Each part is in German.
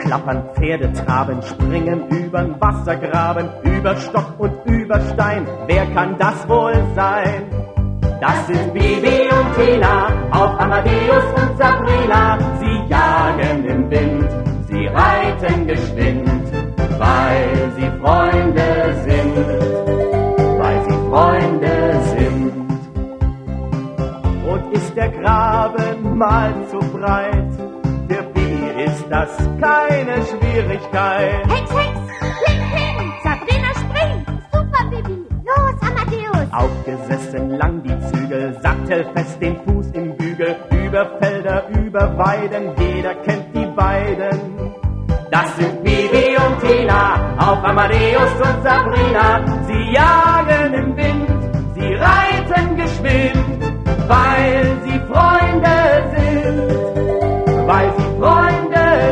klappern, Pferde traben, springen übern Wassergraben, über Stock und über Stein. Wer kann das wohl sein? Das sind Bibi und Tina, auf Amadeus und Sabrina. Sie jagen im Wind, sie reiten geschwind, weil sie Freunde sind, weil sie Freunde sind. Und ist der Graben mal zu breit, für Bibi ist das keine Schwierigkeit. Hex, Hex, fling, fling, Sabrina springt, super Bibi, los Amadeus. Aufgesessen lang die Zügel, sattelfest den Fuß im Bügel, über Felder, über Weiden, jeder kennt die beiden. Das sind Bibi und Tina, auf Amadeus und Sabrina. Sie jagen im Wind, sie reiten geschwind, weil sie Freunde sind, weil sie Freunde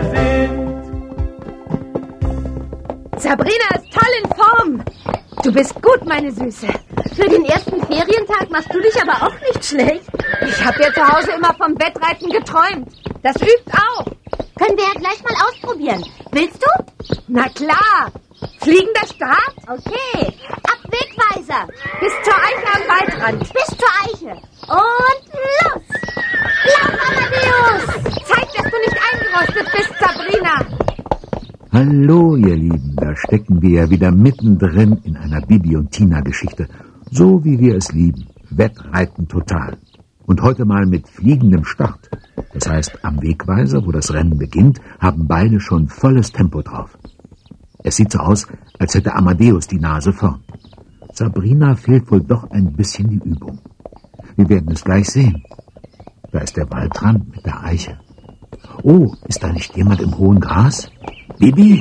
sind. Sabrina ist toll in Form. Du bist gut, meine Süße. Für den ersten Ferientag machst du dich aber auch nicht schlecht. Ich habe ja zu Hause immer vom Wettreiten geträumt. Das übt auch. Können wir ja gleich mal ausprobieren. Willst du? Na klar. Fliegender Start? Okay. Ab Wegweiser. Bis zur Eiche am Waldrand. Bis zur Eiche. Und los. Lauf, Amadeus. Zeig, dass du nicht eingerostet bist, Sabrina. Hallo, ihr Lieben. Da stecken wir ja wieder mittendrin in einer Bibi und Tina-Geschichte. So wie wir es lieben. Wettreiten total. Und heute mal mit fliegendem Start. Das heißt, am Wegweiser, wo das Rennen beginnt, haben beide schon volles Tempo drauf. Es sieht so aus, als hätte Amadeus die Nase vorn. Sabrina fehlt wohl doch ein bisschen die Übung. Wir werden es gleich sehen. Da ist der Waldrand mit der Eiche. Oh, ist da nicht jemand im hohen Gras? Bibi!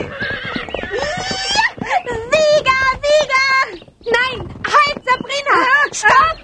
Sieger, Sieger! Nein, halt, Sabrina! Stopp!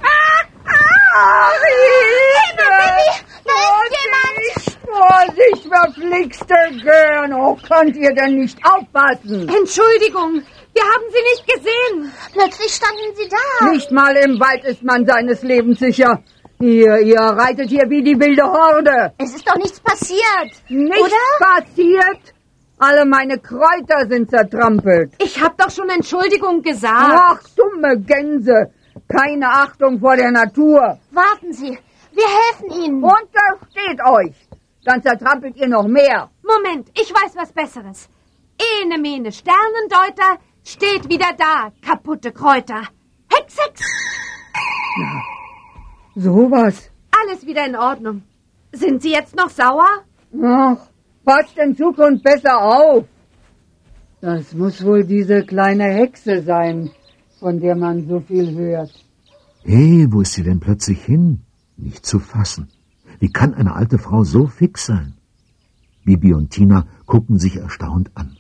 Hilfe, Bibi! Da ist jemand! Vorsicht, verflixte Gern! Oh, könnt ihr denn nicht aufpassen? Entschuldigung, wir haben Sie nicht gesehen. Plötzlich standen Sie da. Nicht mal im Wald ist man seines Lebens sicher. Ihr reitet hier wie die wilde Horde. Es ist doch nichts passiert. Nichts oder? passiert? Alle meine Kräuter sind zertrampelt. Ich hab doch schon Entschuldigung gesagt. Ach, dumme Gänse. Keine Achtung vor der Natur. Warten Sie, wir helfen Ihnen. Untersteht euch. Dann zertrampelt ihr noch mehr. Moment, ich weiß was Besseres. Ene mene Sternendeuter, steht wieder da, kaputte Kräuter. Hex, Hex! Ja, sowas. Alles wieder in Ordnung. Sind Sie jetzt noch sauer? Ach, passt in Zukunft besser auf. Das muss wohl diese kleine Hexe sein, von der man so viel hört. Hey, wo ist sie denn plötzlich hin? Nicht zu fassen. Wie kann eine alte Frau so fix sein? Bibi und Tina gucken sich erstaunt an.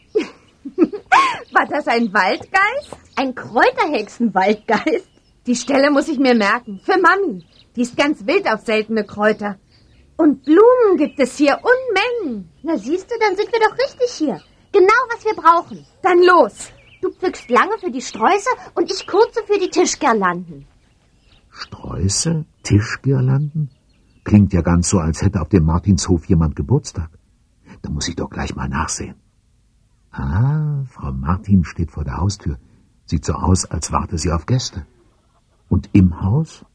War das ein Waldgeist? Ein Kräuterhexenwaldgeist? Die Stelle muss ich mir merken. Für Mami. Die ist ganz wild auf seltene Kräuter. Und Blumen gibt es hier Unmengen. Na siehst du, dann sind wir doch richtig hier. Genau, was wir brauchen. Dann los. Du pflückst lange für die Sträuße und ich kurze für die Tischgirlanden. Sträuße? Tischgirlanden? Klingt ja ganz so, als hätte auf dem Martinshof jemand Geburtstag. Da muss ich doch gleich mal nachsehen. Ah, Frau Martin steht vor der Haustür. Sieht so aus, als warte sie auf Gäste. Und im Haus?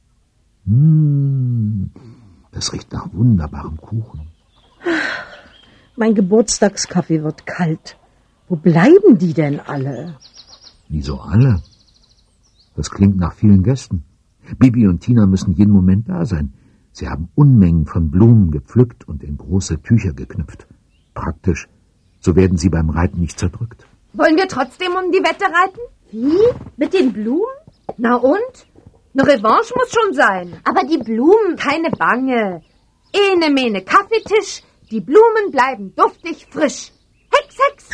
Das riecht nach wunderbarem Kuchen. Mein Geburtstagskaffee wird kalt. Wo bleiben die denn alle? Wieso alle? Das klingt nach vielen Gästen. Bibi und Tina müssen jeden Moment da sein. Sie haben Unmengen von Blumen gepflückt und in große Tücher geknüpft. Praktisch. So werden sie beim Reiten nicht zerdrückt. Wollen wir trotzdem um die Wette reiten? Wie? Mit den Blumen? Na und? Eine Revanche muss schon sein. Aber die Blumen... Keine Bange. Ene mene Kaffeetisch. Die Blumen bleiben duftig frisch. Hex, Hex!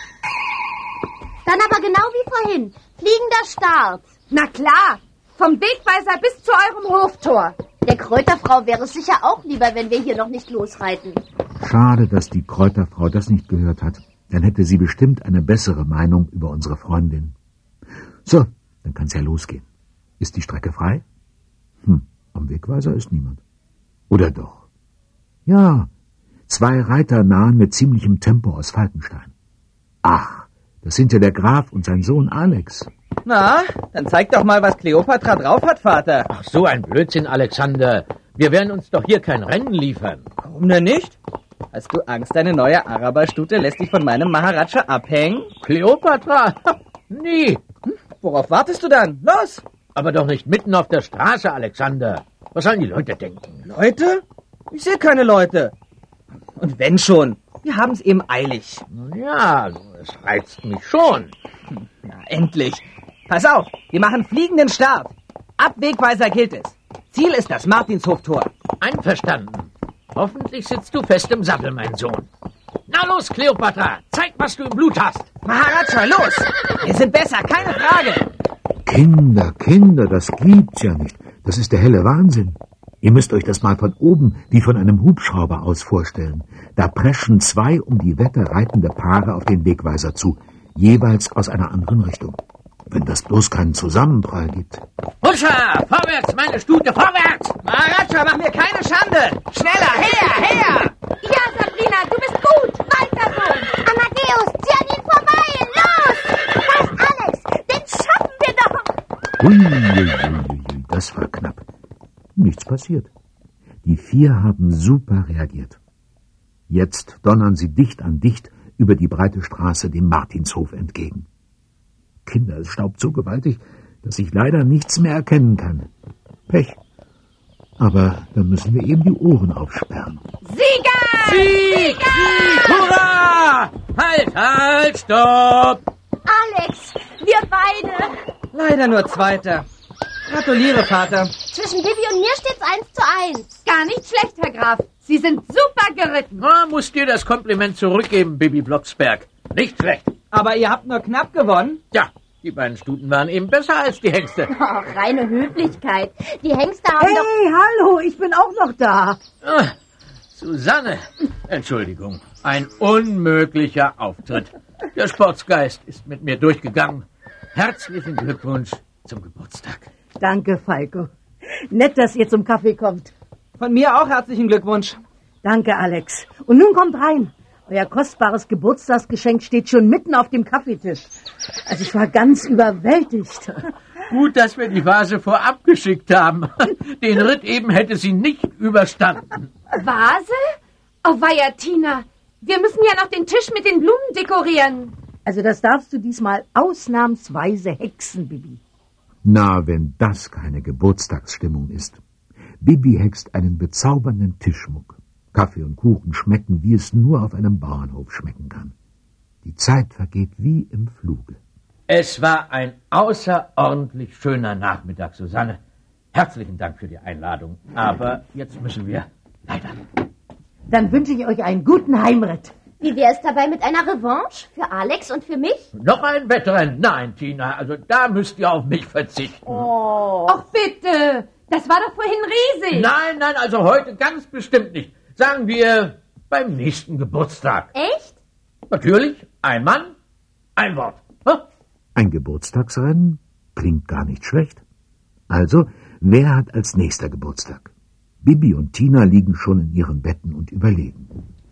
Dann aber genau wie vorhin. Fliegender Start. Na klar. Vom Wegweiser bis zu eurem Hoftor. Der Kräuterfrau wäre es sicher auch lieber, wenn wir hier noch nicht losreiten. Schade, dass die Kräuterfrau das nicht gehört hat. Dann hätte sie bestimmt eine bessere Meinung über unsere Freundin. So, dann kann's ja losgehen. Ist die Strecke frei? Am Wegweiser ist niemand. Oder doch? Ja, 2 Reiter nahen mit ziemlichem Tempo aus Falkenstein. Ach, das sind ja der Graf und sein Sohn Alex. Na, dann zeig doch mal, was Kleopatra drauf hat, Vater. Ach, so ein Blödsinn, Alexander. Wir werden uns doch hier kein Rennen liefern. Warum denn nicht? Hast du Angst, deine neue Araberstute lässt dich von meinem Maharaja abhängen? Kleopatra? Nie. Worauf wartest du dann? Los! Aber doch nicht mitten auf der Straße, Alexander. Was sollen die Leute denken? Leute? Ich sehe keine Leute. Und wenn schon, wir haben es eben eilig. Nun ja, es reizt mich schon. Na, endlich. Pass auf, wir machen fliegenden Start. Ab Wegweiser gilt es. Ziel ist das Martinshoftor. Einverstanden. Hoffentlich sitzt du fest im Sattel, mein Sohn. Na los, Kleopatra, zeig, was du im Blut hast. Maharaja, los! Wir sind besser, keine Frage. Kinder, das gibt's ja nicht. Das ist der helle Wahnsinn. Ihr müsst euch das mal von oben wie von einem Hubschrauber aus vorstellen. Da preschen 2 um die Wette reitende Paare auf den Wegweiser zu, jeweils aus einer anderen Richtung. Wenn das bloß keinen Zusammenprall gibt. Huscha, vorwärts, meine Stute, vorwärts! Maharaja, mach mir keine Schande! Schneller, her! Ja, Sabrina, du bist gut. Weiter so. Amadeus, zieh an ihn vorbei! Los! Da ist Alex! Den schaffen wir doch! Ui, das war knapp. Nichts passiert. Die 4 haben super reagiert. Jetzt donnern sie dicht an dicht über die breite Straße dem Martinshof entgegen. Kinder, es staubt so gewaltig, dass ich leider nichts mehr erkennen kann. Pech. Aber dann müssen wir eben die Ohren aufsperren. Sieger! Sieg! Hurra! Halt, stopp! Alex, wir beide! Leider nur Zweiter. Gratuliere, Vater. Zwischen Bibi und mir steht's 1:1. Gar nicht schlecht, Herr Graf. Sie sind super geritten. Na, muss dir das Kompliment zurückgeben, Bibi Blocksberg. Nicht schlecht. Aber ihr habt nur knapp gewonnen. Ja, die beiden Stuten waren eben besser als die Hengste. Oh, reine Höflichkeit. Die Hengste haben doch... Hey, hallo, ich bin auch noch da. Ah, Susanne, Entschuldigung, ein unmöglicher Auftritt. Der Sportsgeist ist mit mir durchgegangen. Herzlichen Glückwunsch zum Geburtstag. Danke, Falco. Nett, dass ihr zum Kaffee kommt. Von mir auch herzlichen Glückwunsch. Danke, Alex. Und nun kommt rein. Euer kostbares Geburtstagsgeschenk steht schon mitten auf dem Kaffeetisch. Also ich war ganz überwältigt. Gut, dass wir die Vase vorab geschickt haben. Den Ritt eben hätte sie nicht überstanden. Vase? Oh, weia, Tina. Wir müssen ja noch den Tisch mit den Blumen dekorieren. Also das darfst du diesmal ausnahmsweise hexen, Bibi. Na, wenn das keine Geburtstagsstimmung ist. Bibi hext einen bezaubernden Tischschmuck. Kaffee und Kuchen schmecken, wie es nur auf einem Bauernhof schmecken kann. Die Zeit vergeht wie im Fluge. Es war ein außerordentlich schöner Nachmittag, Susanne. Herzlichen Dank für die Einladung. Aber jetzt müssen wir leider. Dann wünsche ich euch einen guten Heimritt. Wie wäre es dabei mit einer Revanche für Alex und für mich? Noch ein Wettrennen? Nein, Tina, also da müsst ihr auf mich verzichten. Och, bitte. Das war doch vorhin riesig. Nein, also heute ganz bestimmt nicht. Sagen wir beim nächsten Geburtstag. Echt? Natürlich, ein Mann, ein Wort. Hm? Ein Geburtstagsrennen klingt gar nicht schlecht. Also, wer hat als nächster Geburtstag? Bibi und Tina liegen schon in ihren Betten und überlegen.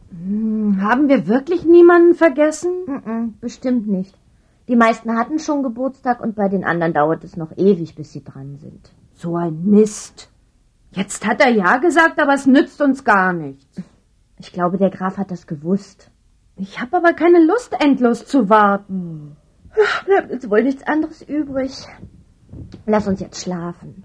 Haben wir wirklich niemanden vergessen? Bestimmt nicht. Die meisten hatten schon Geburtstag und bei den anderen dauert es noch ewig, bis sie dran sind. So ein Mist. Jetzt hat er ja gesagt, aber es nützt uns gar nichts. Ich glaube, der Graf hat das gewusst. Ich habe aber keine Lust, endlos zu warten. Bleibt jetzt wohl nichts anderes übrig. Lass uns jetzt schlafen.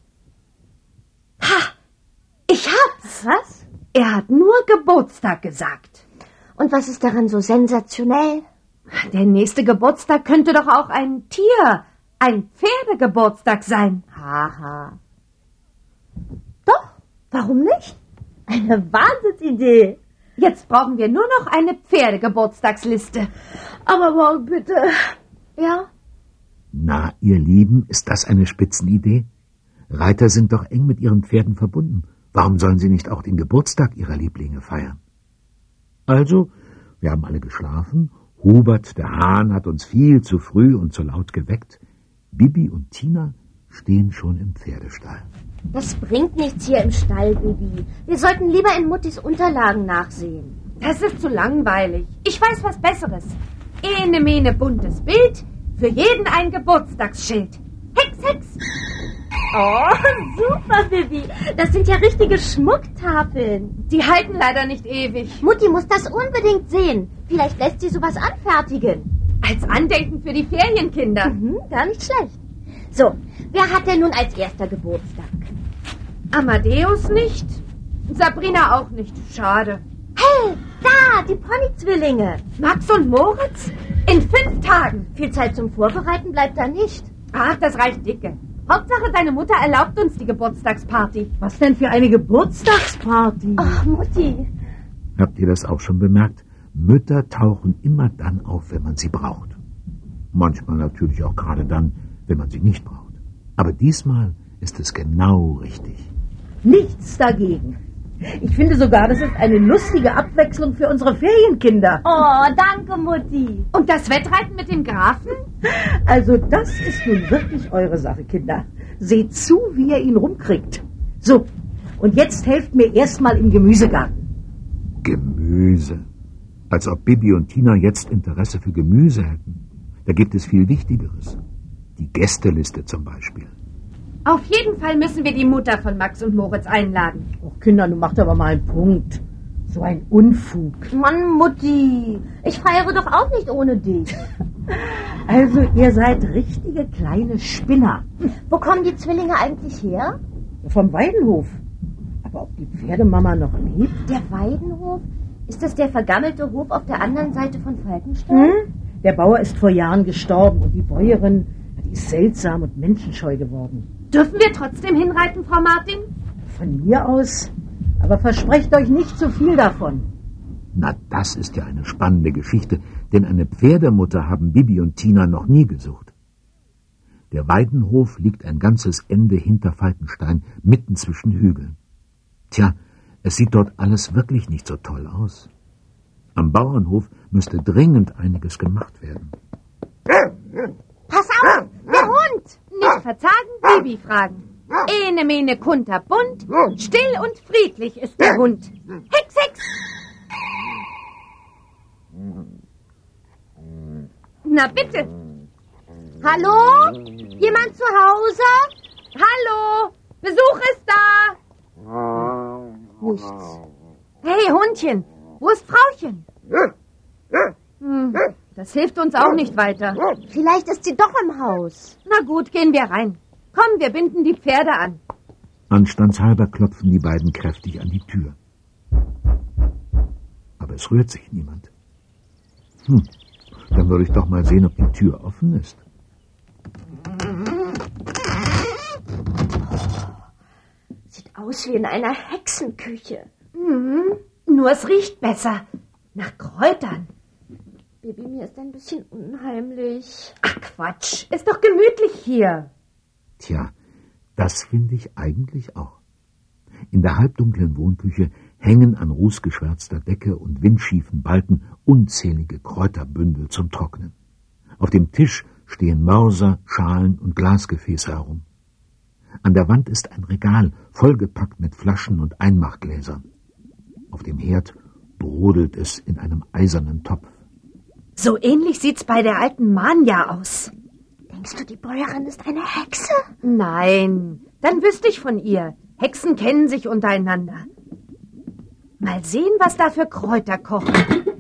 Ha! Ich hab's! Was? Er hat nur Geburtstag gesagt. Und was ist daran so sensationell? Der nächste Geburtstag könnte doch auch ein ein Pferdegeburtstag sein. Haha. Doch, warum nicht? Eine Wahnsinnsidee. Jetzt brauchen wir nur noch eine Pferdegeburtstagsliste. Aber morgen bitte. Ja? Na, ihr Lieben, ist das eine Spitzenidee? Reiter sind doch eng mit ihren Pferden verbunden. Warum sollen sie nicht auch den Geburtstag ihrer Lieblinge feiern? Also, wir haben alle geschlafen. Hubert, der Hahn, hat uns viel zu früh und zu laut geweckt. Bibi und Tina stehen schon im Pferdestall. Das bringt nichts hier im Stall, Bibi. Wir sollten lieber in Muttis Unterlagen nachsehen. Das ist zu langweilig. Ich weiß was Besseres. Ene mene buntes Bild, für jeden ein Geburtstagsschild. Hex, Hex! Oh, super, Bibi. Das sind ja richtige Schmucktafeln. Die halten leider nicht ewig. Mutti muss das unbedingt sehen. Vielleicht lässt sie sowas anfertigen. Als Andenken für die Ferienkinder. Gar nicht schlecht. So, wer hat denn nun als erster Geburtstag? Amadeus nicht. Sabrina auch nicht. Schade. Hey, da, die Pony-Zwillinge. Max und Moritz? In 5 Tagen. Viel Zeit zum Vorbereiten bleibt da nicht. Ach, das reicht dicke. Hauptsache, deine Mutter erlaubt uns die Geburtstagsparty. Was denn für eine Geburtstagsparty? Ach, Mutti. Habt ihr das auch schon bemerkt? Mütter tauchen immer dann auf, wenn man sie braucht. Manchmal natürlich auch gerade dann, wenn man sie nicht braucht. Aber diesmal ist es genau richtig. Nichts dagegen. Ich finde sogar, das ist eine lustige Abwechslung für unsere Ferienkinder. Oh, danke, Mutti. Und das Wettreiten mit dem Grafen? Also das ist nun wirklich eure Sache, Kinder. Seht zu, wie ihr ihn rumkriegt. So, und jetzt helft mir erstmal im Gemüsegarten. Gemüse. Als ob Bibi und Tina jetzt Interesse für Gemüse hätten. Da gibt es viel Wichtigeres. Die Gästeliste zum Beispiel. Auf jeden Fall müssen wir die Mutter von Max und Moritz einladen. Och, Kinder, du macht aber mal einen Punkt. So ein Unfug. Mann, Mutti, ich feiere doch auch nicht ohne dich. Also, ihr seid richtige kleine Spinner. Wo kommen die Zwillinge eigentlich her? Vom Weidenhof. Aber ob die Pferdemama noch lebt? Der Weidenhof? Ist das der vergammelte Hof auf der anderen Seite von Falkenstein? Der Bauer ist vor Jahren gestorben und die Bäuerin, die ist seltsam und menschenscheu geworden. Dürfen wir trotzdem hinreiten, Frau Martin? Von mir aus, aber versprecht euch nicht zu viel davon. Na, das ist ja eine spannende Geschichte, denn eine Pferdemutter haben Bibi und Tina noch nie gesucht. Der Weidenhof liegt ein ganzes Ende hinter Falkenstein, mitten zwischen Hügeln. Tja, es sieht dort alles wirklich nicht so toll aus. Am Bauernhof müsste dringend einiges gemacht werden. Pass auf, der Hund! Nicht verzagen, Bibi fragen. Ene mene kunterbunt, still und friedlich ist der Hund. Hex, Hex! Na bitte. Hallo? Jemand zu Hause? Hallo, Besuch ist da. Nichts. Hey, Hundchen, wo ist Frauchen? Das hilft uns auch nicht weiter. Vielleicht ist sie doch im Haus. Na gut, gehen wir rein. Komm, wir binden die Pferde an. Anstandshalber klopfen die beiden kräftig an die Tür. Aber es rührt sich niemand. Dann würde ich doch mal sehen, ob die Tür offen ist. Sieht aus wie in einer Hexenküche. Nur es riecht besser. Nach Kräutern. Baby, mir ist ein bisschen unheimlich. Ach Quatsch, ist doch gemütlich hier. Tja, das finde ich eigentlich auch. In der halbdunklen Wohnküche hängen an rußgeschwärzter Decke und windschiefen Balken unzählige Kräuterbündel zum Trocknen. Auf dem Tisch stehen Mörser, Schalen und Glasgefäße herum. An der Wand ist ein Regal, vollgepackt mit Flaschen und Einmachgläsern. Auf dem Herd brodelt es in einem eisernen Topf. So ähnlich sieht's bei der alten Manja aus. Denkst du, die Bäuerin ist eine Hexe? Nein, dann wüsste ich von ihr. Hexen kennen sich untereinander. Mal sehen, was da für Kräuter kochen.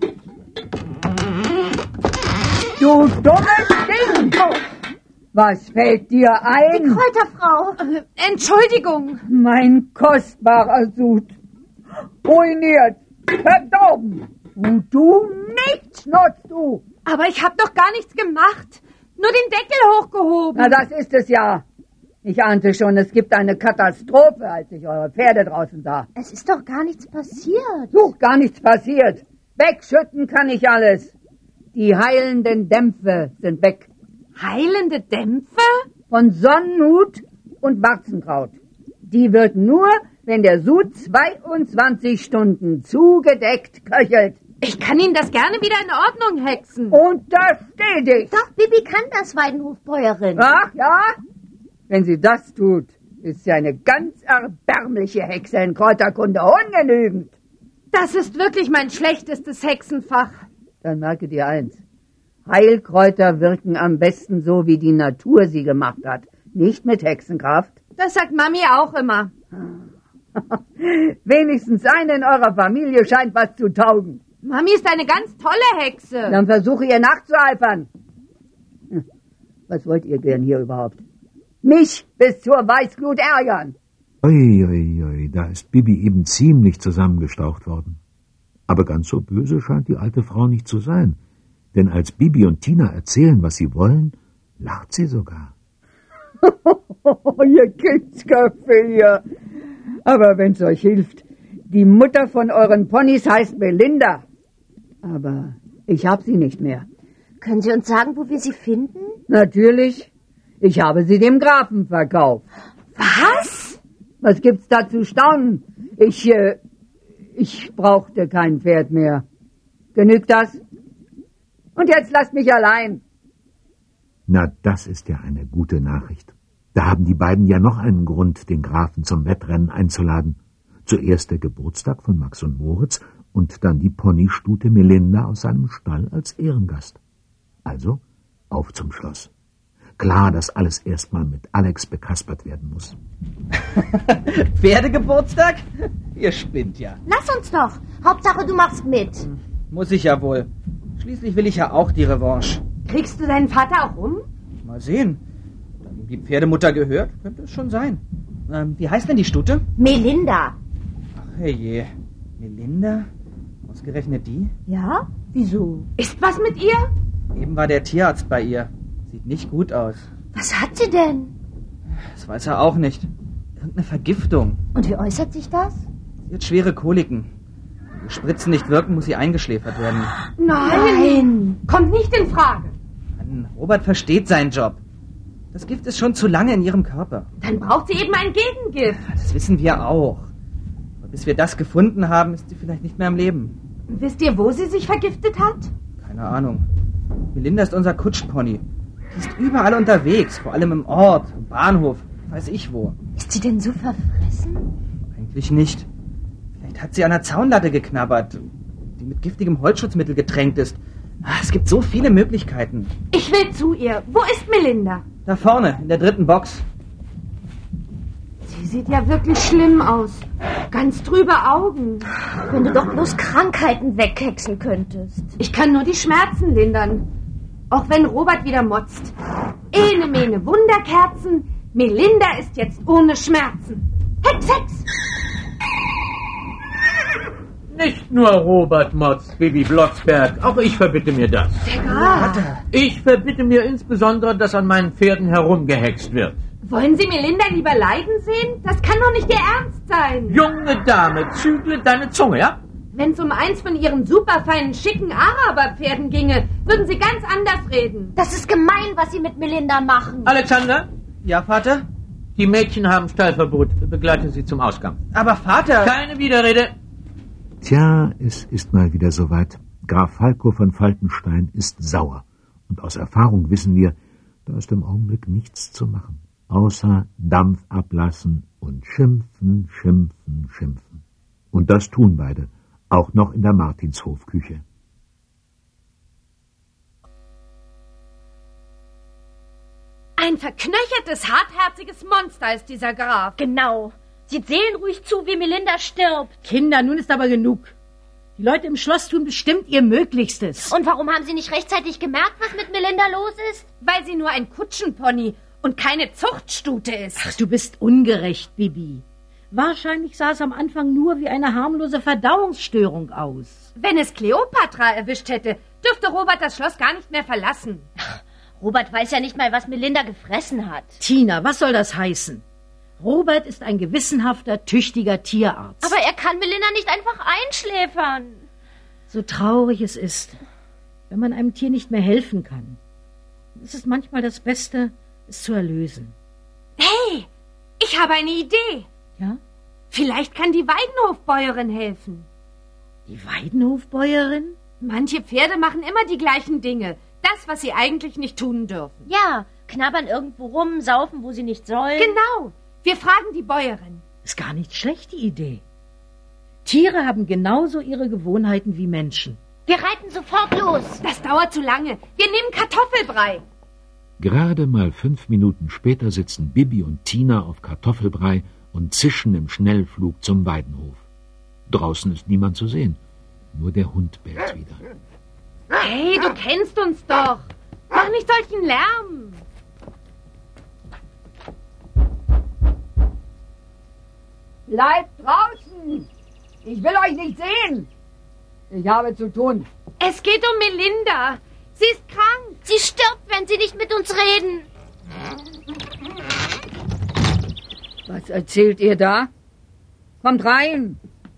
Du dummes Ding! Was fällt dir ein? Die Kräuterfrau. Entschuldigung. Mein kostbarer Sud. Ruiniert, verdorben. Und du nichts nutzt du. Aber ich habe doch gar nichts gemacht. Nur den Deckel hochgehoben. Na, das ist es ja. Ich ahnte schon, es gibt eine Katastrophe, als ich eure Pferde draußen sah. Es ist doch gar nichts passiert. Such, gar nichts passiert. Wegschütten kann ich alles. Die heilenden Dämpfe sind weg. Heilende Dämpfe? Von Sonnenhut und Warzenkraut. Die wird nur, wenn der Sud 22 Stunden zugedeckt köchelt. Ich kann Ihnen das gerne wieder in Ordnung hexen. Untersteh dich. Doch, Bibi kann das, Weidenhofbäuerin. Ach ja? Wenn sie das tut, Ist ja eine ganz erbärmliche Hexe in Kräuterkunde, ungenügend. Das ist wirklich mein schlechtestes Hexenfach. Dann merke dir eins. Heilkräuter wirken am besten so, wie die Natur sie gemacht hat. Nicht mit Hexenkraft. Das sagt Mami auch immer. Wenigstens eine in eurer Familie scheint was zu taugen. Mami ist eine ganz tolle Hexe. Dann versuche ihr nachzueifern. Was wollt ihr gern hier überhaupt? Mich bis zur Weißglut ärgern. Ui, da ist Bibi eben ziemlich zusammengestaucht worden. Aber ganz so böse scheint die alte Frau nicht zu sein. Denn als Bibi und Tina erzählen, was sie wollen, lacht sie sogar. Ihr Kindsköpfe hier. Aber wenn's euch hilft, die Mutter von euren Ponys heißt Melinda. Aber ich hab sie nicht mehr. Können Sie uns sagen, wo wir sie finden? Natürlich. Ich habe sie dem Grafen verkauft. Was? Was gibt's da zu staunen? Ich brauchte kein Pferd mehr. Genügt das? Und jetzt lasst mich allein. Na, das ist ja eine gute Nachricht. Da haben die beiden ja noch einen Grund, den Grafen zum Wettrennen einzuladen. Zuerst der Geburtstag von Max und Moritz und dann die Ponystute Melinda aus seinem Stall als Ehrengast. Also, auf zum Schloss. Klar, dass alles erstmal mit Alex bekaspert werden muss. Pferdegeburtstag? Ihr spinnt ja. Lass uns doch. Hauptsache, du machst mit. Muss ich ja wohl. Schließlich will ich ja auch die Revanche. Kriegst du deinen Vater auch um? Mal sehen. Da ihm die Pferdemutter gehört, könnte es schon sein. Wie heißt denn die Stute? Melinda. Ach herrje. Melinda? Ausgerechnet die? Ja? Wieso? Ist was mit ihr? Eben war der Tierarzt bei ihr. Sieht nicht gut aus. Was hat sie denn? Das weiß er auch nicht. Irgendeine Vergiftung. Und wie äußert sich das? Sie hat schwere Koliken. Wenn die Spritzen nicht wirken, muss sie eingeschläfert werden. Nein. Kommt nicht in Frage. Mann, Robert versteht seinen Job. Das Gift ist schon zu lange in ihrem Körper. Dann braucht sie eben ein Gegengift. Das wissen wir auch. Aber bis wir das gefunden haben, ist sie vielleicht nicht mehr am Leben. Wisst ihr, wo sie sich vergiftet hat? Keine Ahnung. Melinda ist unser Kutschpony. Die ist überall unterwegs, vor allem im Ort, im Bahnhof, weiß ich wo. Ist sie denn so verfressen? Eigentlich nicht. Vielleicht hat sie an einer Zaunlatte geknabbert, die mit giftigem Holzschutzmittel getränkt ist. Es gibt so viele Möglichkeiten. Ich will zu ihr. Wo ist Melinda? Da vorne, in der 3. Box. Sie sieht ja wirklich schlimm aus. Ganz trübe Augen. Wenn du doch bloß Krankheiten weghexen könntest. Ich kann nur die Schmerzen lindern. Auch wenn Robert wieder motzt. Ene mene Wunderkerzen. Melinda ist jetzt ohne Schmerzen. Hex, Hex! Nicht nur Robert motzt, Bibi Blocksberg. Auch ich verbitte mir das. Ich verbitte mir insbesondere, dass an meinen Pferden herumgehext wird. Wollen Sie Melinda lieber leiden sehen? Das kann doch nicht Ihr Ernst sein. Junge Dame, zügle deine Zunge, ja? Wenn es um eins von Ihren superfeinen, schicken Araberpferden ginge, würden Sie ganz anders reden. Das ist gemein, was Sie mit Melinda machen. Alexander, Ja, Vater? die Mädchen haben Stallverbot. Begleite sie zum Ausgang. Aber Vater... Keine Widerrede. Tja, es ist mal wieder soweit. Graf Falco von Falkenstein ist sauer. Und aus Erfahrung wissen wir, da ist im Augenblick nichts zu machen. Außer Dampf ablassen und schimpfen, schimpfen, schimpfen. Und das tun beide. Auch noch in der Martinshofküche. Ein verknöchertes, hartherziges Monster ist dieser Graf. Genau. Sieht seelenruhig zu, wie Melinda stirbt. Kinder, nun ist aber genug. Die Leute im Schloss tun bestimmt ihr Möglichstes. Und warum haben Sie nicht rechtzeitig gemerkt, was mit Melinda los ist? Weil sie nur ein Kutschenpony und keine Zuchtstute ist. Ach, du bist ungerecht, Bibi. Wahrscheinlich sah es am Anfang nur wie eine harmlose Verdauungsstörung aus. Wenn es Kleopatra erwischt hätte, dürfte Robert das Schloss gar nicht mehr verlassen. Robert weiß ja nicht mal, was Melinda gefressen hat. Tina, was soll das heißen? Robert ist ein gewissenhafter, tüchtiger Tierarzt. Aber er kann Melinda nicht einfach einschläfern. So traurig es ist, wenn man einem Tier nicht mehr helfen kann. Es ist manchmal das Beste, es zu erlösen. Hey, ich habe eine Idee. Ja? Vielleicht kann die Weidenhofbäuerin helfen. Die Weidenhofbäuerin? Manche Pferde machen immer die gleichen Dinge. Das, was sie eigentlich nicht tun dürfen. Ja, knabbern irgendwo rum, saufen, wo sie nicht sollen. Genau. Wir fragen die Bäuerin. Ist gar nicht schlecht, die Idee. Tiere haben genauso ihre Gewohnheiten wie Menschen. Wir reiten sofort los. Das dauert zu lange. Wir nehmen Kartoffelbrei. Gerade mal 5 Minuten später sitzen Bibi und Tina auf Kartoffelbrei und zischen im Schnellflug zum Weidenhof. Draußen ist niemand zu sehen. Nur der Hund bellt wieder. Hey, du kennst uns doch. Mach nicht solchen Lärm. Bleibt draußen! Ich will euch nicht sehen! Ich habe zu tun. Es geht um Melinda. Sie ist krank. Sie stirbt, wenn Sie nicht mit uns reden. Was erzählt ihr da? Kommt rein!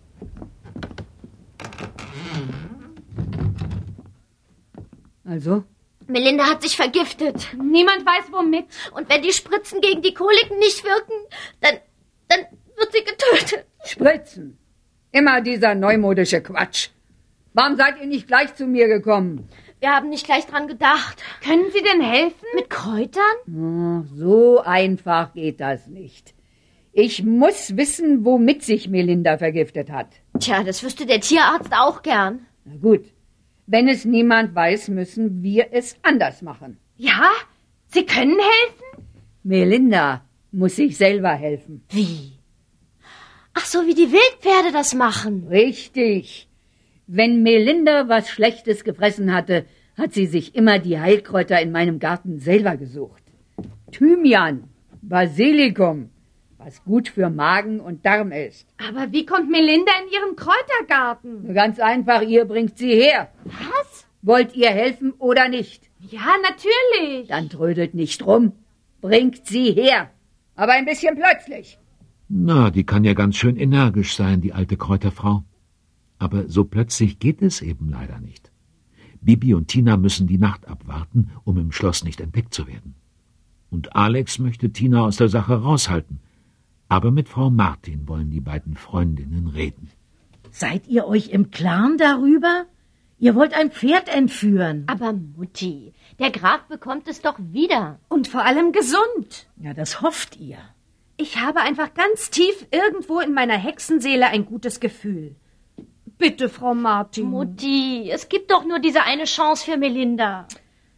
Also? Melinda hat sich vergiftet. Niemand weiß womit. Und wenn die Spritzen gegen die Koliken nicht wirken, dann wird sie getötet. Spritzen! Immer dieser neumodische Quatsch. Warum seid ihr nicht gleich zu mir gekommen? Wir haben nicht gleich dran gedacht. Können Sie denn helfen? Mit Kräutern? Oh, so einfach geht das nicht. Ich muss wissen, womit sich Melinda vergiftet hat. Tja, das wüsste der Tierarzt auch gern. Na gut. Wenn es niemand weiß, müssen wir es anders machen. Ja? Sie können helfen? Melinda muss sich selber helfen. Wie? Ach so, wie die Wildpferde das machen. Richtig. Wenn Melinda was Schlechtes gefressen hatte, hat sie sich immer die Heilkräuter in meinem Garten selber gesucht. Thymian, Basilikum, was gut für Magen und Darm ist. Aber wie kommt Melinda in ihren Kräutergarten? Ganz einfach, ihr bringt sie her. Was? Wollt ihr helfen oder nicht? Ja, natürlich. Dann trödelt nicht rum. Bringt sie her. Aber ein bisschen plötzlich. Na, die kann ja ganz schön energisch sein, die alte Kräuterfrau. Aber so plötzlich geht es eben leider nicht. Bibi und Tina müssen die Nacht abwarten, um im Schloss nicht entdeckt zu werden. Und Alex möchte Tina aus der Sache raushalten. Aber mit Frau Martin wollen die beiden Freundinnen reden. Seid ihr euch im Klaren darüber? Ihr wollt ein Pferd entführen. Aber Mutti, der Graf bekommt es doch wieder. Und vor allem gesund. Ja, das hofft ihr. Ich habe einfach ganz tief irgendwo in meiner Hexenseele ein gutes Gefühl. Bitte, Frau Martin. Mutti, es gibt doch nur diese eine Chance für Melinda.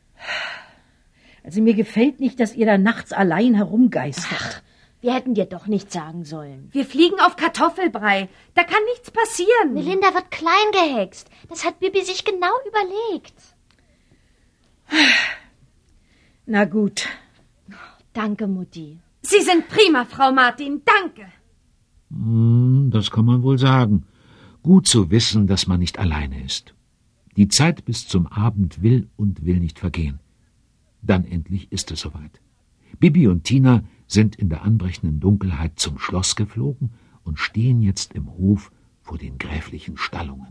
Also mir gefällt nicht, dass ihr da nachts allein herumgeistert. Ach, wir hätten dir doch nichts sagen sollen. Wir fliegen auf Kartoffelbrei. Da kann nichts passieren. Melinda wird klein gehext. Das hat Bibi sich genau überlegt. Na gut. Danke, Mutti. Sie sind prima, Frau Martin. Danke. Das kann man wohl sagen. Gut zu wissen, dass man nicht alleine ist. Die Zeit bis zum Abend will und will nicht vergehen. Dann endlich ist es soweit. Bibi und Tina sind in der anbrechenden Dunkelheit zum Schloss geflogen und stehen jetzt im Hof vor den gräflichen Stallungen.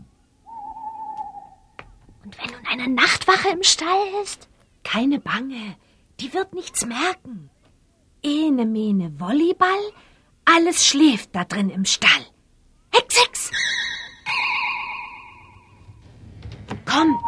Und wenn nun eine Nachtwache im Stall ist? Keine Bange, die wird nichts merken. Ene, mene, Volleyball, alles schläft da drin im Stall. Hex, Hex! Komm!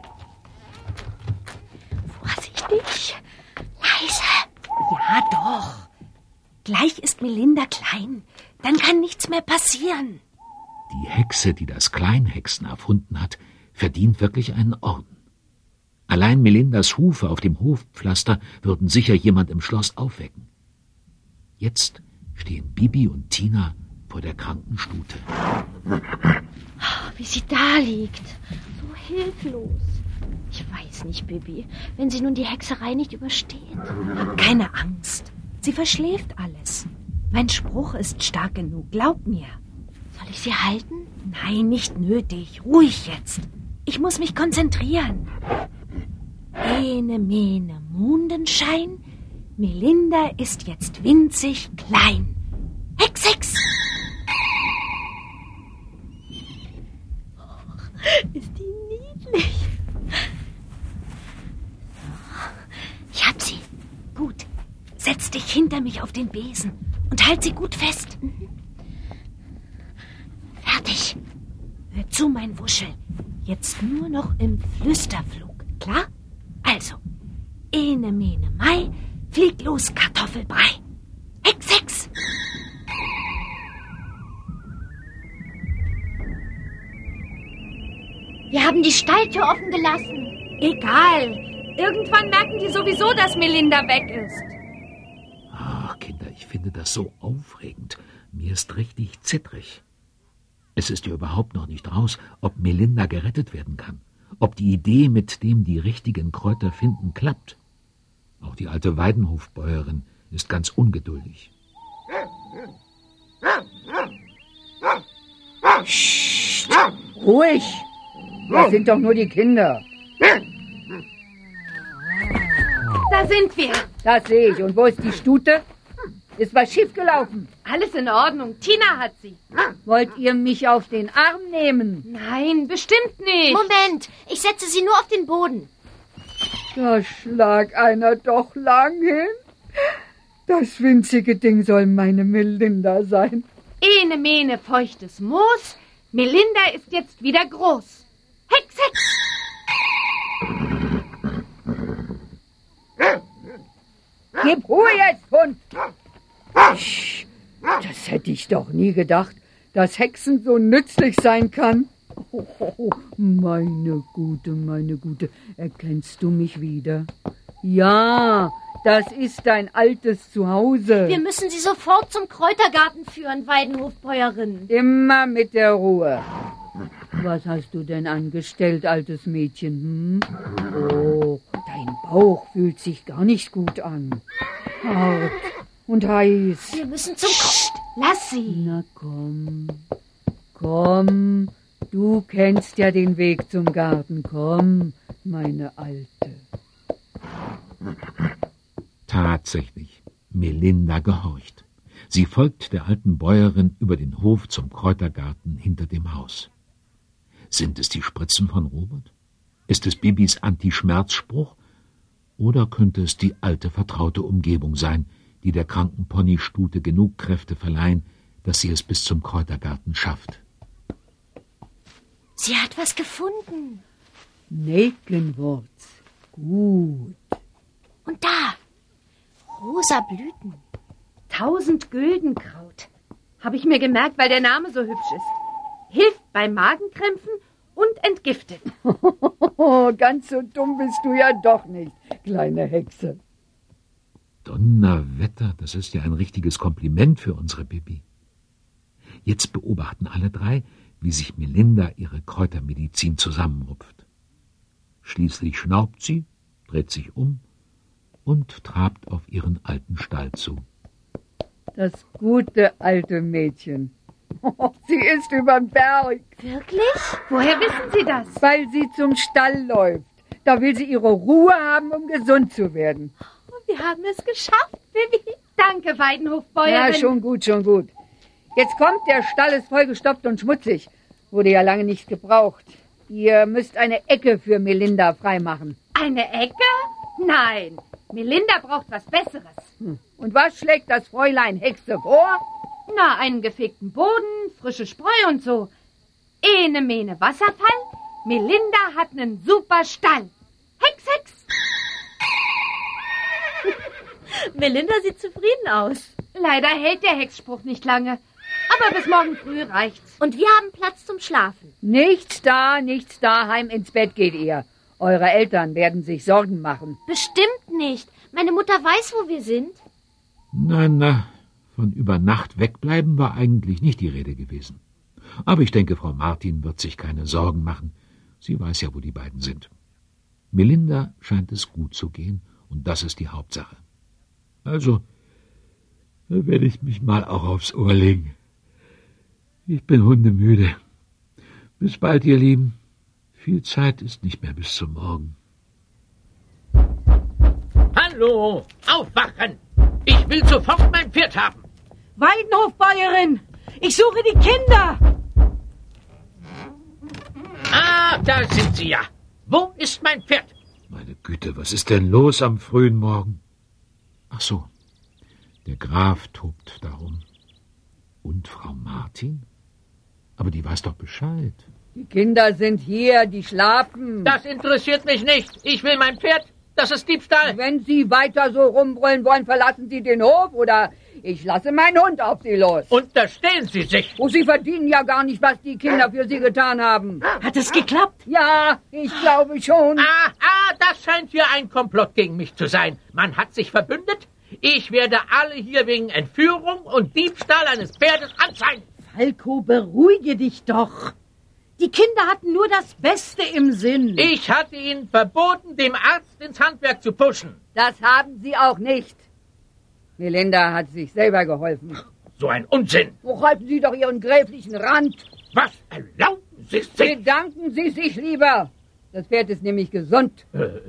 Vorsichtig, leise. Ja, doch. Gleich ist Melinda klein, dann kann nichts mehr passieren. Die Hexe, die das Kleinhexen erfunden hat, verdient wirklich einen Orden. Allein Melindas Hufe auf dem Hofpflaster würden sicher jemand im Schloss aufwecken. Jetzt stehen Bibi und Tina vor der kranken Stute. Wie sie da liegt, so hilflos. Ich weiß nicht, Bibi, wenn sie nun die Hexerei nicht übersteht. Keine Angst, sie verschläft alles. Mein Spruch ist stark genug, glaub mir. Soll ich sie halten? Nein, nicht nötig. Ruhig jetzt. Ich muss mich konzentrieren. Ene, mene, Mondenschein. Melinda ist jetzt winzig klein. Hex, Hex! Ist die niedlich. Ich hab sie. Gut. Setz dich hinter mich auf den Besen und halt sie gut fest. Fertig. Hör zu, mein Wuschel. Jetzt nur noch im Flüsterflug. Klar? Also, ene, mene, Mai, flieg los, Kartoffelbrei. Hex, Hex! Wir haben die Stalltür offen gelassen. Egal. Irgendwann merken die sowieso, dass Melinda weg ist. Ach, Kinder, ich finde das so aufregend. Mir ist richtig zittrig. Es ist ja überhaupt noch nicht raus, ob Melinda gerettet werden kann. Ob die Idee, mit dem die richtigen Kräuter finden, klappt. Auch die alte Weidenhofbäuerin ist ganz ungeduldig. Psst, ruhig! Das sind doch nur die Kinder. Da sind wir. Das sehe ich. Und wo ist die Stute? Ist was schiefgelaufen? Alles in Ordnung. Tina hat sie. Wollt ihr mich auf den Arm nehmen? Nein, bestimmt nicht. Moment, ich setze sie nur auf den Boden. Da schlag einer doch lang hin. Das winzige Ding soll meine Melinda sein. Ene mene feuchtes Moos. Melinda ist jetzt wieder groß. Hex, Hex! Gib Ruhe jetzt, Hund! Psch, das hätte ich doch nie gedacht, dass Hexen so nützlich sein kann. Oh, meine Gute, erkennst du mich wieder? Ja, das ist dein altes Zuhause. Wir müssen sie sofort zum Kräutergarten führen, Weidenhofbäuerin. Immer mit der Ruhe. Was hast du denn angestellt, altes Mädchen? Oh, dein Bauch fühlt sich gar nicht gut an. Hart und heiß. Wir müssen zum Lass sie. Na komm, du kennst ja den Weg zum Garten. Komm, meine Alte. Tatsächlich, Melinda gehorcht. Sie folgt der alten Bäuerin über den Hof zum Kräutergarten hinter dem Haus. Sind es die Spritzen von Robert? Ist es Bibis Anti-Schmerzspruch? Oder könnte es die alte, vertraute Umgebung sein, die der kranken Ponystute genug Kräfte verleihen, dass sie es bis zum Kräutergarten schafft? Sie hat was gefunden. Nelkenwurz. Gut. Und da, rosa Blüten. 1000 Güldenkraut. Habe ich mir gemerkt, weil der Name so hübsch ist. Hilft bei Magenkrämpfen und entgiftet. Ganz so dumm bist du ja doch nicht, kleine Hexe. Donnerwetter, das ist ja ein richtiges Kompliment für unsere Bibi. Jetzt beobachten alle drei, wie sich Melinda ihre Kräutermedizin zusammenrupft. Schließlich schnaubt sie, dreht sich um und trabt auf ihren alten Stall zu. Das gute alte Mädchen. Sie ist überm Berg. Wirklich? Woher wissen Sie das? Weil sie zum Stall läuft. Da will sie ihre Ruhe haben, um gesund zu werden. Wir haben es geschafft, Bibi. Danke, Weidenhofbäuerin. Ja, schon gut. Jetzt kommt, der Stall ist vollgestopft und schmutzig. Wurde ja lange nicht gebraucht. Ihr müsst eine Ecke für Melinda freimachen. Eine Ecke? Nein, Melinda braucht was Besseres. Und was schlägt das Fräulein Hexe vor? Na, einen gefegten Boden, frische Spreu und so. Ene mene Wasserfall. Melinda hat einen super Stall. Hex, Hex. Melinda sieht zufrieden aus. Leider hält der Hexspruch nicht lange. Aber bis morgen früh reicht's. Und wir haben Platz zum Schlafen. Nichts da, heim ins Bett geht ihr. Eure Eltern werden sich Sorgen machen. Bestimmt nicht. Meine Mutter weiß, wo wir sind. Na, von über Nacht wegbleiben war eigentlich nicht die Rede gewesen. Aber ich denke, Frau Martin wird sich keine Sorgen machen. Sie weiß ja, wo die beiden sind. Melinda scheint es gut zu gehen, und das ist die Hauptsache. Also, da werde ich mich mal auch aufs Ohr legen. Ich bin hundemüde. Bis bald, ihr Lieben. Viel Zeit ist nicht mehr bis zum Morgen. Hallo, aufwachen! Ich will sofort mein Pferd haben. Weidenhofbäuerin, ich suche die Kinder. Ah, da sind sie ja. Wo ist mein Pferd? Meine Güte, was ist denn los am frühen Morgen? Ach so, der Graf tobt darum. Und Frau Martin? Aber die weiß doch Bescheid. Die Kinder sind hier, die schlafen. Das interessiert mich nicht. Ich will mein Pferd. Das ist Diebstahl. Wenn Sie weiter so rumbrüllen wollen, verlassen Sie den Hof oder Ich lasse meinen Hund auf Sie los. Unterstehen Sie sich! Oh, Sie verdienen ja gar nicht, was die Kinder für Sie getan haben. Hat es geklappt? Ja, ich glaube schon. Das scheint hier ein Komplott gegen mich zu sein. Man hat sich verbündet. Ich werde alle hier wegen Entführung und Diebstahl eines Pferdes anzeigen. Falco, beruhige dich doch. Die Kinder hatten nur das Beste im Sinn. Ich hatte Ihnen verboten, dem Arzt ins Handwerk zu pushen. Das haben Sie auch nicht. Melinda hat sich selber geholfen. So ein Unsinn. Wo halten Sie doch Ihren gräflichen Rand? Was erlauben Sie sich? Bedanken Sie sich lieber. Das Pferd ist nämlich gesund.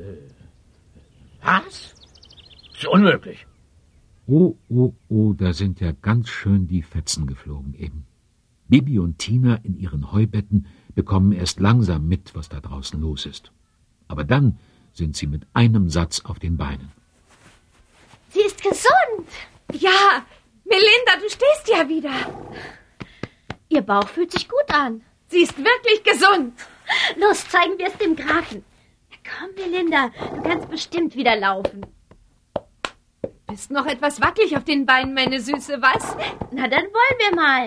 Was? Ist unmöglich. Oh, da sind ja ganz schön die Fetzen geflogen eben. Bibi und Tina in ihren Heubetten bekommen erst langsam mit, was da draußen los ist. Aber dann sind sie mit einem Satz auf den Beinen. Sie ist gesund. Ja, Melinda, du stehst ja wieder. Ihr Bauch fühlt sich gut an. Sie ist wirklich gesund. Los, zeigen wir es dem Grafen. Komm, Melinda, du kannst bestimmt wieder laufen. Bist noch etwas wackelig auf den Beinen, meine Süße, was? Na, dann wollen wir mal.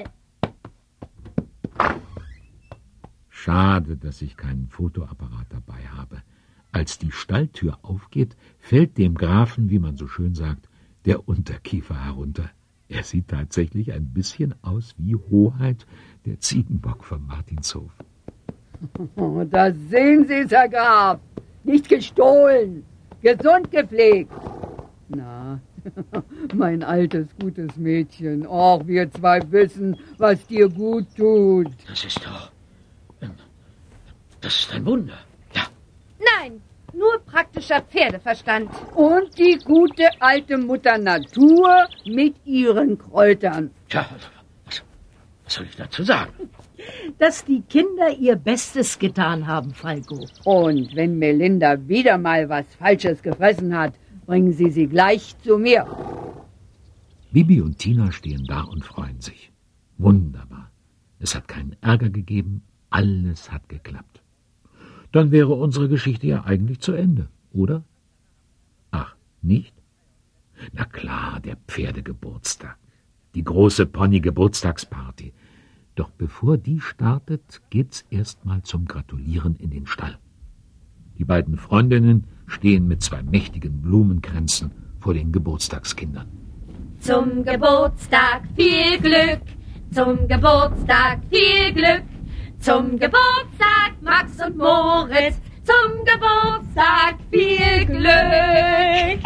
Schade, dass ich keinen Fotoapparat dabei habe. Als die Stalltür aufgeht, fällt dem Grafen, wie man so schön sagt, der Unterkiefer herunter. Er sieht tatsächlich ein bisschen aus wie Hoheit, der Ziegenbock vom Martinshof. Oh, da sehen Sie es, Herr Graf. Nicht gestohlen, gesund gepflegt. Na, mein altes, gutes Mädchen. Och, wir zwei wissen, was dir gut tut. Das ist doch... Das ist ein Wunder. Ja. Nein, nur praktischer Pferdeverstand. Und die gute alte Mutter Natur mit ihren Kräutern. Tja, was soll ich dazu sagen? Dass die Kinder ihr Bestes getan haben, Falco. Und wenn Melinda wieder mal was Falsches gefressen hat, bringen Sie sie gleich zu mir. Bibi und Tina stehen da und freuen sich. Wunderbar. Es hat keinen Ärger gegeben, alles hat geklappt. Dann wäre unsere Geschichte ja eigentlich zu Ende, oder? Ach, nicht? Na klar, der Pferdegeburtstag. Die große Pony-Geburtstagsparty. Doch bevor die startet, geht's erstmal zum Gratulieren in den Stall. Die beiden Freundinnen stehen mit 2 mächtigen Blumenkränzen vor den Geburtstagskindern. Zum Geburtstag viel Glück, zum Geburtstag viel Glück, zum Geburtstag Max und Moritz, zum Geburtstag viel Glück.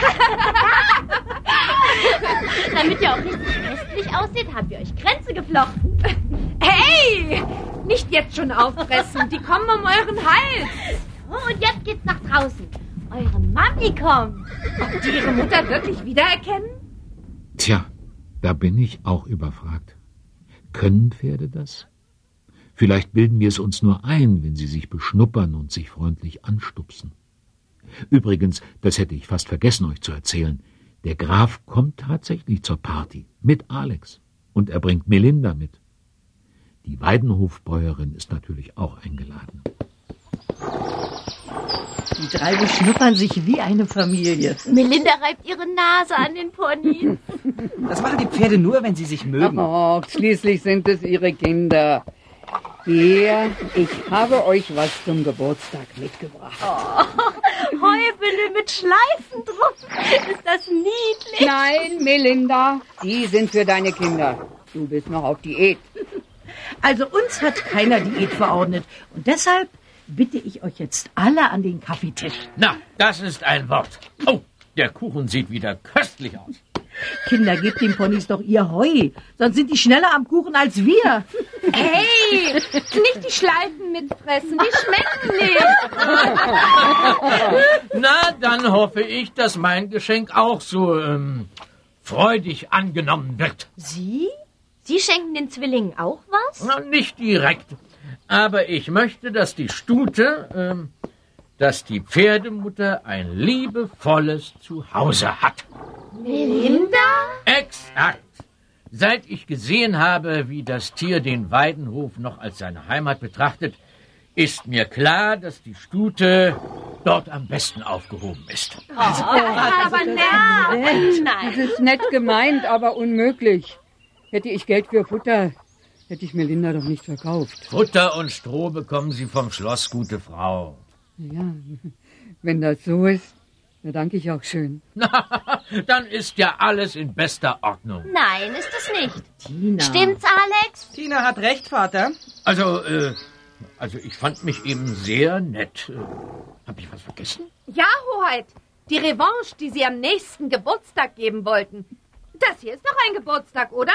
Damit ihr auch richtig festlich aussieht, haben wir euch Kränze geflochten. Hey, nicht jetzt schon auffressen, die kommen um euren Hals. Oh, und jetzt geht's nach draußen. Eure Mami kommt. Ob die ihre Mutter wirklich wiedererkennen? Tja, da bin ich auch überfragt. Können Pferde das? Vielleicht bilden wir es uns nur ein, wenn sie sich beschnuppern und sich freundlich anstupsen. Übrigens, das hätte ich fast vergessen, euch zu erzählen, der Graf kommt tatsächlich zur Party mit Alex und er bringt Melinda mit. Die Weidenhofbäuerin ist natürlich auch eingeladen. Die 3 beschnuppern sich wie eine Familie. Melinda reibt ihre Nase an den Ponys. Das machen die Pferde nur, wenn sie sich mögen. Oh, schließlich sind es ihre Kinder. Hier, ich habe euch was zum Geburtstag mitgebracht. Heubele mit Schleifen drauf. Ist das niedlich? Nein, Melinda, die sind für deine Kinder. Du bist noch auf Diät. Also uns hat keiner Diät verordnet. Und deshalb bitte ich euch jetzt alle an den Kaffeetisch. Na, das ist ein Wort. Oh, der Kuchen sieht wieder köstlich aus. Kinder, gebt den Ponys doch ihr Heu. Sonst sind die schneller am Kuchen als wir. Hey, nicht die Schleifen mitfressen, die schmecken nicht. Na, dann hoffe ich, dass mein Geschenk auch so freudig angenommen wird. Sie? Sie schenken den Zwillingen auch was? Na, nicht direkt. Aber ich möchte, dass die Stute, dass die Pferdemutter ein liebevolles Zuhause hat. Melinda? Exakt. Seit ich gesehen habe, wie das Tier den Weidenhof noch als seine Heimat betrachtet, ist mir klar, dass die Stute dort am besten aufgehoben ist. Aber nein. Das ist nett gemeint, aber unmöglich. Hätte ich Geld für Futter, hätte ich Melinda doch nicht verkauft. Futter und Stroh bekommen Sie vom Schloss, gute Frau. Ja, wenn das so ist, dann danke ich auch schön. Dann ist ja alles in bester Ordnung. Nein, ist es nicht. Tina. Stimmt's, Alex? Tina hat recht, Vater. Also ich fand mich eben sehr nett. Hab ich was vergessen? Ja, Hoheit. Die Revanche, die Sie am nächsten Geburtstag geben wollten. Das hier ist doch ein Geburtstag, oder?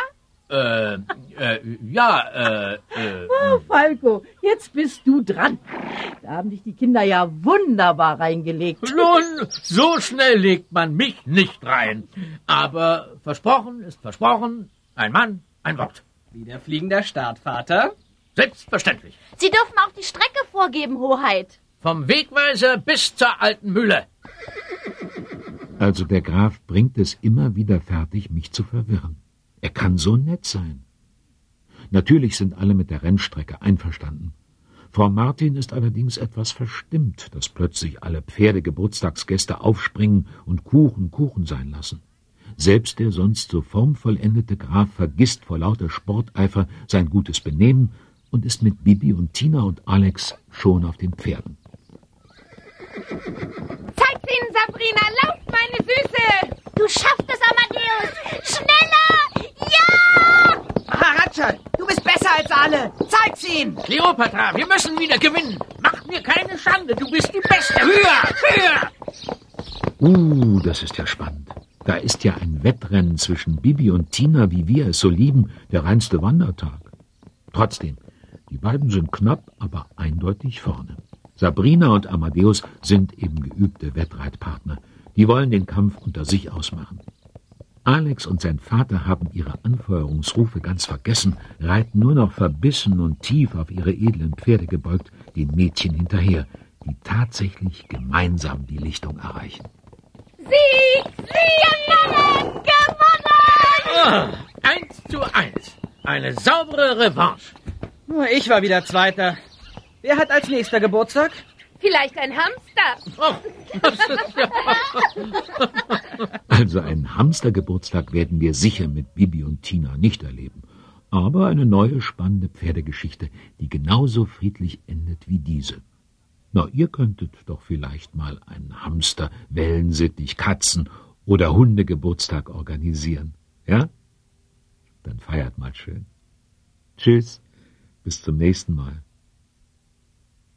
Oh, Falco, jetzt bist du dran. Da haben dich die Kinder ja wunderbar reingelegt. Nun, so schnell legt man mich nicht rein. Aber versprochen ist versprochen. Ein Mann, ein Wort. Wieder fliegender Start, Vater. Selbstverständlich. Sie dürfen auch die Strecke vorgeben, Hoheit. Vom Wegweiser bis zur alten Mühle. Also der Graf bringt es immer wieder fertig, mich zu verwirren. Er kann so nett sein. Natürlich sind alle mit der Rennstrecke einverstanden. Frau Martin ist allerdings etwas verstimmt, dass plötzlich alle Pferdegeburtstagsgäste aufspringen und Kuchen sein lassen. Selbst der sonst so formvollendete Graf vergisst vor lauter Sporteifer sein gutes Benehmen und ist mit Bibi und Tina und Alex schon auf den Pferden. Zeig's ihnen, Sabrina. Lauf, meine Süße. Du schaffst es, Amadeus. Schneller! Ja! Maharaja, du bist besser als alle. Zeig's ihm. Kleopatra, wir müssen wieder gewinnen. Mach mir keine Schande, du bist die Beste. Höher! Das ist ja spannend. Da ist ja ein Wettrennen zwischen Bibi und Tina, wie wir es so lieben, der reinste Wandertag. Trotzdem, die beiden sind knapp, aber eindeutig vorne. Sabrina und Amadeus sind eben geübte Wettreitpartner. Die wollen den Kampf unter sich ausmachen. Alex und sein Vater haben ihre Anfeuerungsrufe ganz vergessen, reiten nur noch verbissen und tief auf ihre edlen Pferde gebeugt, den Mädchen hinterher, die tatsächlich gemeinsam die Lichtung erreichen. Sieg! Gewonnen! 1:1. Eine saubere Revanche. Nur ich war wieder Zweiter. Wer hat als nächster Geburtstag? Vielleicht ein Hamster. Oh, das ist ja... Also einen Hamstergeburtstag werden wir sicher mit Bibi und Tina nicht erleben. Aber eine neue spannende Pferdegeschichte, die genauso friedlich endet wie diese. Na, ihr könntet doch vielleicht mal einen Hamster, Wellensittich, Katzen- oder Hundegeburtstag organisieren. Ja? Dann feiert mal schön. Tschüss, bis zum nächsten Mal.